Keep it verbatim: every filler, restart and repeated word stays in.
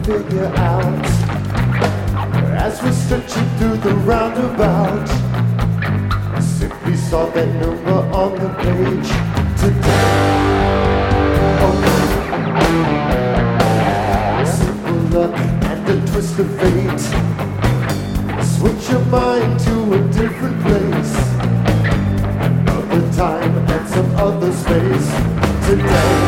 figure out as we're stretching through the roundabout. Simply saw that number on the page today. Oh, simple luck and a twist of fate. Switch your mind to a different place, another time and some other space today.